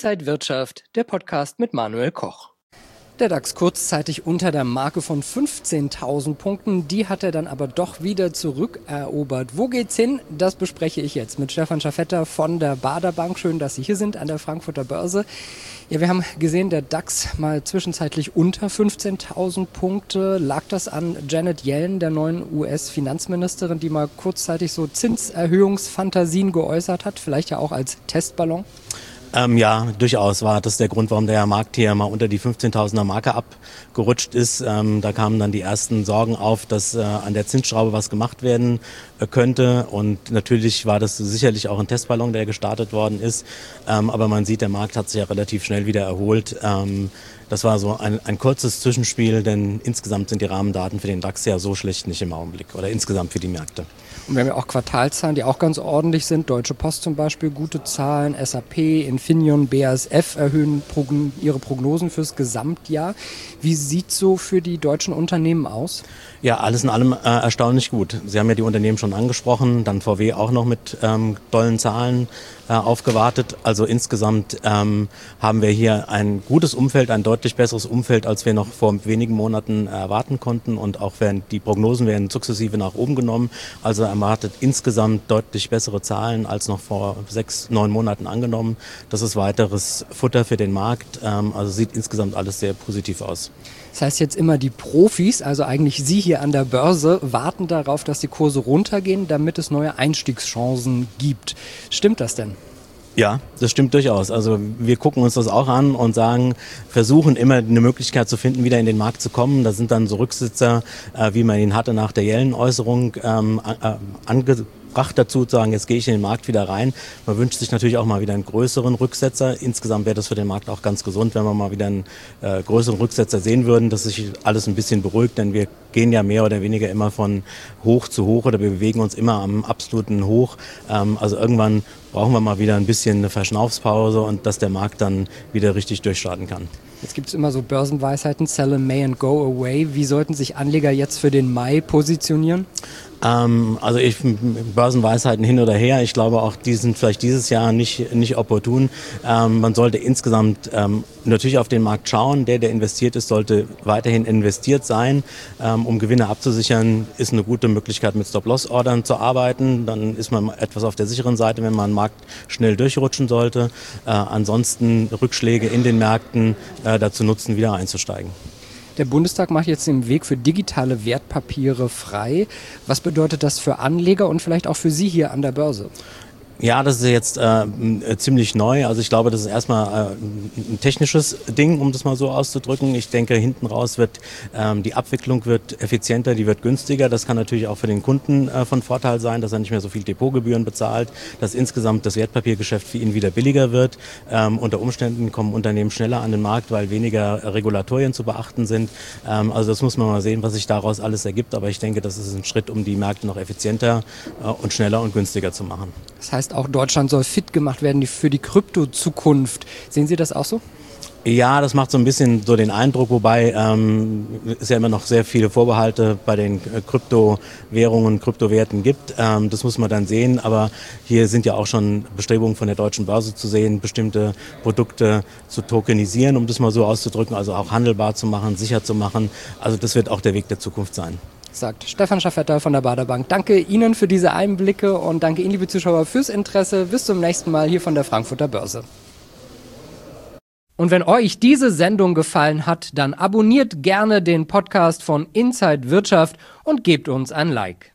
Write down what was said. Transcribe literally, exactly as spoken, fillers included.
Inside Wirtschaft, der Podcast mit Manuel Koch. Der DAX kurzzeitig unter der Marke von fünfzehntausend Punkten, die hat er dann aber doch wieder zurückerobert. Wo geht's hin? Das bespreche ich jetzt mit Stefan Schaffetter von der Baader Bank. Schön, dass Sie hier sind an der Frankfurter Börse. Ja, wir haben gesehen, der DAX mal zwischenzeitlich unter fünfzehntausend Punkte. Lag das an Janet Yellen, der neuen U S-Finanzministerin, die mal kurzzeitig so Zinserhöhungsfantasien geäußert hat, vielleicht ja auch als Testballon? Ähm, ja, durchaus war das der Grund, warum der Markt hier mal unter die fünfzehntausender Marke abgerutscht ist. Ähm, da kamen dann die ersten Sorgen auf, dass äh, an der Zinsschraube was gemacht werden äh, könnte. Und natürlich war das sicherlich auch ein Testballon, der gestartet worden ist. Ähm, aber man sieht, der Markt hat sich ja relativ schnell wieder erholt. Ähm, das war so ein, ein kurzes Zwischenspiel, denn insgesamt sind die Rahmendaten für den DAX ja so schlecht nicht im Augenblick oder insgesamt für die Märkte. Und wir haben ja auch Quartalzahlen, die auch ganz ordentlich sind. Deutsche Post zum Beispiel, gute Zahlen. S A P, Infineon, B A S F erhöhen Progn- ihre Prognosen fürs Gesamtjahr. Wie sieht so für die deutschen Unternehmen aus? Ja, alles in allem äh, erstaunlich gut. Sie haben ja die Unternehmen schon angesprochen, dann V W auch noch mit ähm, tollen Zahlen äh, aufgewartet. Also insgesamt ähm, haben wir hier ein gutes Umfeld, ein deutlich besseres Umfeld, als wir noch vor wenigen Monaten erwarten konnten. Und auch werden die Prognosen werden sukzessive nach oben genommen. Also erwartet insgesamt deutlich bessere Zahlen als noch vor sechs, neun Monaten angenommen. Das ist weiteres Futter für den Markt. Ähm, also sieht insgesamt alles sehr positiv aus. Das heißt jetzt immer, die Profis, also eigentlich Sie hier an der Börse, warten darauf, dass die Kurse runtergehen, damit es neue Einstiegschancen gibt. Stimmt das denn? Ja, das stimmt durchaus. Also wir gucken uns das auch an und sagen, versuchen immer eine Möglichkeit zu finden, wieder in den Markt zu kommen. Da sind dann so Rücksitzer, äh, wie man ihn hatte nach der Yellen-Äußerung, ähm, äh, angebracht dazu zu sagen, jetzt gehe ich in den Markt wieder rein. Man wünscht sich natürlich auch mal wieder einen größeren Rücksetzer. Insgesamt wäre das für den Markt auch ganz gesund, wenn wir mal wieder einen äh, größeren Rücksetzer sehen würden, dass sich alles ein bisschen beruhigt, denn wir gehen ja mehr oder weniger immer von hoch zu hoch oder wir bewegen uns immer am absoluten Hoch. Ähm, also irgendwann brauchen wir mal wieder ein bisschen eine Verschnaufspause und dass der Markt dann wieder richtig durchstarten kann. Jetzt gibt es immer so Börsenweisheiten, sell in May and go away. Wie sollten sich Anleger jetzt für den Mai positionieren? Ähm, also ich, Börsenweisheiten hin oder her, ich glaube auch, die sind vielleicht dieses Jahr nicht, nicht opportun. Ähm, man sollte insgesamt ähm, natürlich auf den Markt schauen. Der, der investiert ist, sollte weiterhin investiert sein. Ähm, um Gewinne abzusichern, ist eine gute Möglichkeit, mit Stop-Loss-Ordern zu arbeiten. Dann ist man etwas auf der sicheren Seite, wenn man den Markt schnell durchrutschen sollte. Äh, ansonsten Rückschläge in den Märkten äh, dazu nutzen, wieder einzusteigen. Der Bundestag macht jetzt den Weg für digitale Wertpapiere frei. Was bedeutet das für Anleger und vielleicht auch für Sie hier an der Börse? Ja, das ist jetzt äh, ziemlich neu. Also ich glaube, das ist erstmal äh, ein technisches Ding, um das mal so auszudrücken. Ich denke, hinten raus wird ähm, die Abwicklung wird effizienter, die wird günstiger. Das kann natürlich auch für den Kunden äh, von Vorteil sein, dass er nicht mehr so viel Depotgebühren bezahlt, dass insgesamt das Wertpapiergeschäft für ihn wieder billiger wird. Ähm, unter Umständen kommen Unternehmen schneller an den Markt, weil weniger Regulatorien zu beachten sind. Ähm, also das muss man mal sehen, was sich daraus alles ergibt. Aber ich denke, das ist ein Schritt, um die Märkte noch effizienter äh, und schneller und günstiger zu machen. Das heißt, auch Deutschland soll fit gemacht werden für die Krypto-Zukunft. Sehen Sie das auch so? Ja, das macht so ein bisschen so den Eindruck, wobei ähm, es ja immer noch sehr viele Vorbehalte bei den äh, Kryptowährungen, Kryptowerten gibt. Ähm, das muss man dann sehen, aber hier sind ja auch schon Bestrebungen von der deutschen Börse zu sehen, bestimmte Produkte zu tokenisieren, um das mal so auszudrücken, also auch handelbar zu machen, sicher zu machen. Also das wird auch der Weg der Zukunft sein. Sagt Stefan Schaffetter von der Baader Bank. Danke Ihnen für diese Einblicke und danke Ihnen, liebe Zuschauer, fürs Interesse. Bis zum nächsten Mal hier von der Frankfurter Börse. Und wenn euch diese Sendung gefallen hat, dann abonniert gerne den Podcast von Inside Wirtschaft und gebt uns ein Like.